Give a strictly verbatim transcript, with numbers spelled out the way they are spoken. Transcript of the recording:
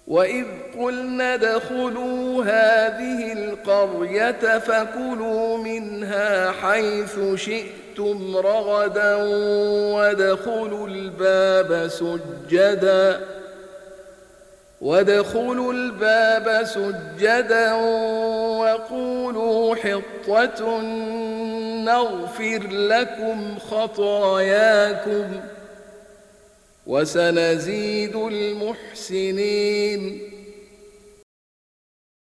وإذ قلنا ادخلوا هذه القرية فكلوا منها حيث شئتم رغدا وادخلوا الباب سجدا وادخلوا الباب سجدا وقولوا حطة نغفر لكم خطاياكم وسنزيد المحسنين